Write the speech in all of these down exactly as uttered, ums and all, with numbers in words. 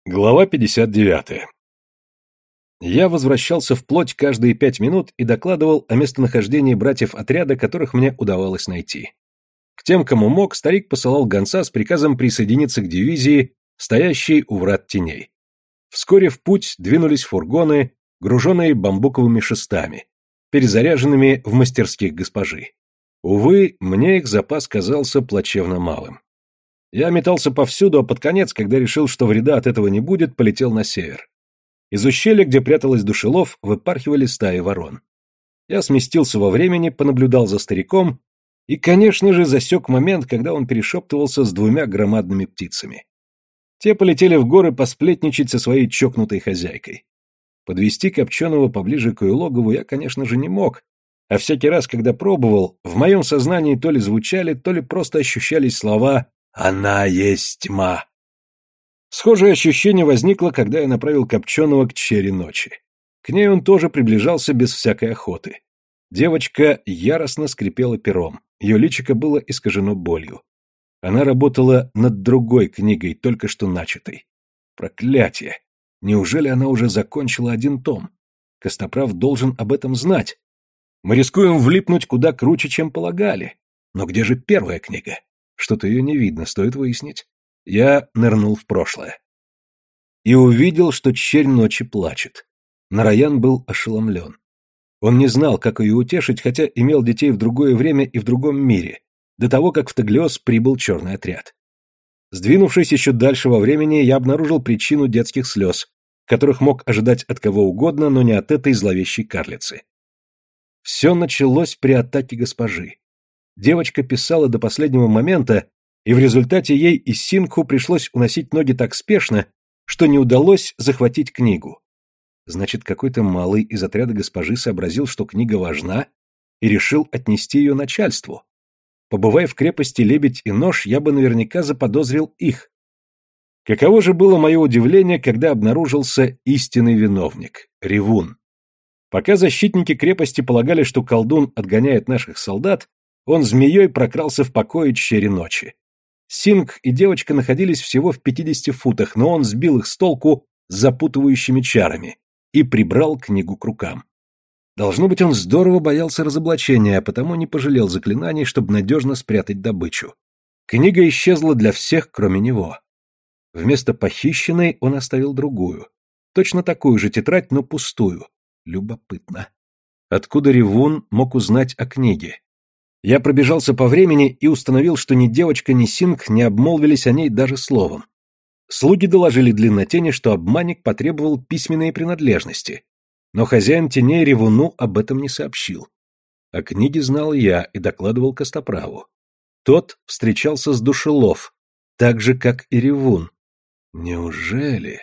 Глава пятьдесят девятая. Я возвращался вплоть каждые пять минут и докладывал о местонахождении братьев отряда, которых мне удавалось найти. К тем, кому мог, старик посылал гонца с приказом присоединиться к дивизии, стоящей у врат теней. Вскоре в путь двинулись фургоны, груженные бамбуковыми шестами, перезаряженными в мастерских госпожи. Увы, мне их запас казался плачевно малым. Я метался повсюду, а под конец, когда решил, что вреда от этого не будет, полетел на север. Из ущелья, где пряталась Душелов, выпархивали стаи ворон. Я сместился во времени, понаблюдал за стариком и, конечно же, засек момент, когда он перешептывался с двумя громадными птицами. Те полетели в горы посплетничать со своей чокнутой хозяйкой. Подвести Копченого поближе к ее логову я, конечно же, не мог, а всякий раз, когда пробовал, в моем сознании то ли звучали, то ли просто ощущались слова «Она есть тьма». Схожее ощущение возникло, когда я направил Копченого к чере ночи. К ней он тоже приближался без всякой охоты. Девочка яростно скрипела пером, ее личико было искажено болью. Она работала над другой книгой, только что начатой. Проклятие! Неужели она уже закончила один том? Костоправ должен об этом знать. Мы рискуем влипнуть куда круче, чем полагали. Но где же первая книга? Что-то ее не видно, стоит выяснить. Я нырнул в прошлое. И увидел, что черь ночи плачет. Нараян был ошеломлен. Он не знал, как ее утешить, хотя имел детей в другое время и в другом мире, до того, как в Таглиос прибыл черный отряд. Сдвинувшись еще дальше во времени, я обнаружил причину детских слез, которых мог ожидать от кого угодно, но не от этой зловещей карлицы. Все началось при атаке госпожи. Девочка писала до последнего момента, и в результате ей и Сингху пришлось уносить ноги так спешно, что не удалось захватить книгу. Значит, какой-то малый из отряда госпожи сообразил, что книга важна, и решил отнести ее начальству. Побывая в крепости Лебедь и Нож, я бы наверняка заподозрил их. Каково же было мое удивление, когда обнаружился истинный виновник — Ревун. Пока защитники крепости полагали, что колдун отгоняет наших солдат, он змеей прокрался в покое черри ночи. Сингх и девочка находились всего в пятидесяти футах, но он сбил их с толку запутывающими чарами и прибрал книгу к рукам. Должно быть, он здорово боялся разоблачения, а потому не пожалел заклинаний, чтобы надежно спрятать добычу. Книга исчезла для всех, кроме него. Вместо похищенной он оставил другую. Точно такую же тетрадь, но пустую. Любопытно. Откуда Ревун мог узнать о книге? Я пробежался по времени и установил, что ни девочка, ни Сингх не обмолвились о ней даже словом. Слуги доложили Длиннотени, что обманник потребовал письменные принадлежности, но хозяин теней Ревуну об этом не сообщил. О книге знал я и докладывал Костоправу. Тот встречался с Душелов, так же, как и Ревун. Неужели?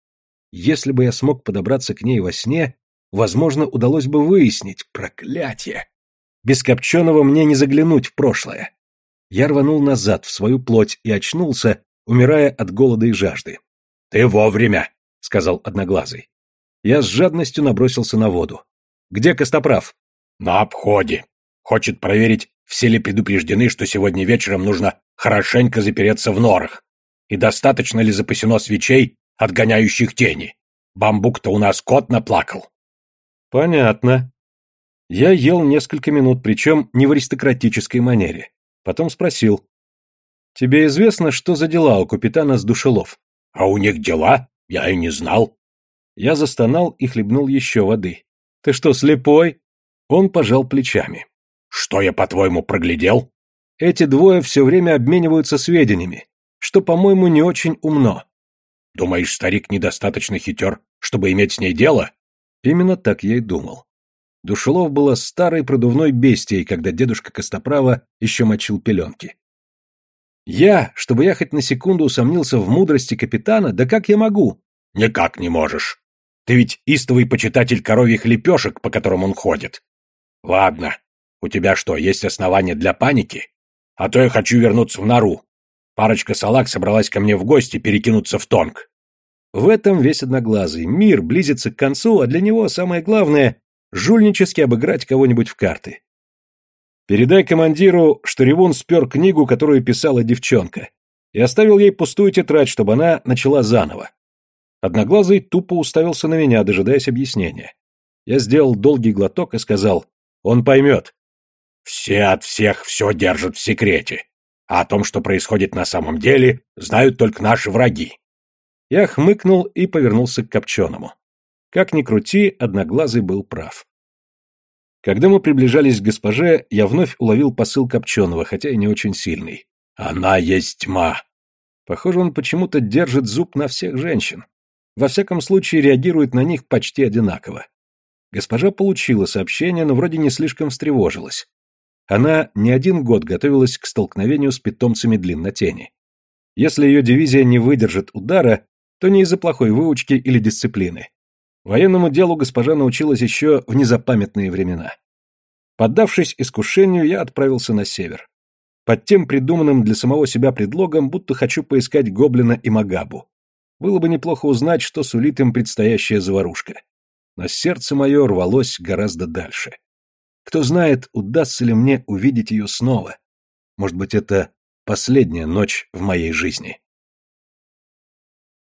Если бы я смог подобраться к ней во сне, возможно, удалось бы выяснить. Проклятие! Без Копченого мне не заглянуть в прошлое. Я рванул назад, в свою плоть, и очнулся, умирая от голода и жажды. — Ты вовремя, — сказал Одноглазый. Я с жадностью набросился на воду. — Где Костоправ? — На обходе. Хочет проверить, все ли предупреждены, что сегодня вечером нужно хорошенько запереться в норах. И достаточно ли запасено свечей, отгоняющих тени. Бамбук-то у нас кот наплакал. — Понятно. Я ел несколько минут, причем не в аристократической манере. Потом спросил. — Тебе известно, что за дела у капитана с Душелов? — А у них дела? Я и не знал. Я застонал и хлебнул еще воды. — Ты что, слепой? Он пожал плечами. — Что я, по-твоему, проглядел? Эти двое все время обмениваются сведениями, что, по-моему, не очень умно. — Думаешь, старик недостаточно хитер, чтобы иметь с ней дело? Именно так я и думал. Душелов была старой продувной бестией, когда дедушка Костоправа еще мочил пеленки. Я, чтобы я хоть на секунду усомнился в мудрости капитана, да как я могу? Никак не можешь. Ты ведь истовый почитатель коровьих лепешек, по которым он ходит. Ладно, у тебя что, есть основания для паники? А то я хочу вернуться в нору. Парочка салак собралась ко мне в гости перекинуться в тонг. В этом весь Одноглазый. Мир близится к концу, а для него самое главное — жульнически обыграть кого-нибудь в карты. Передай командиру, что Ревун спер книгу, которую писала девчонка, и оставил ей пустую тетрадь, чтобы она начала заново. Одноглазый тупо уставился на меня, дожидаясь объяснения. Я сделал долгий глоток и сказал: «Он поймет». «Все от всех все держат в секрете, а о том, что происходит на самом деле, знают только наши враги». Я хмыкнул и повернулся к Копченому. Как ни крути, Одноглазый был прав. Когда мы приближались к госпоже, я вновь уловил посыл Копченого, хотя и не очень сильный. «Она есть тьма». Похоже, он почему-то держит зуб на всех женщин. Во всяком случае, реагирует на них почти одинаково. Госпожа получила сообщение, но вроде не слишком встревожилась. Она не один год готовилась к столкновению с питомцами длиннотени. Если ее дивизия не выдержит удара, то не из-за плохой выучки или дисциплины. Военному делу госпожа научилась еще в незапамятные времена. Поддавшись искушению, я отправился на север. Под тем придуманным для самого себя предлогом, будто хочу поискать гоблина и магабу. Было бы неплохо узнать, что сулит им предстоящая заварушка. Но сердце мое рвалось гораздо дальше. Кто знает, удастся ли мне увидеть ее снова. Может быть, это последняя ночь в моей жизни.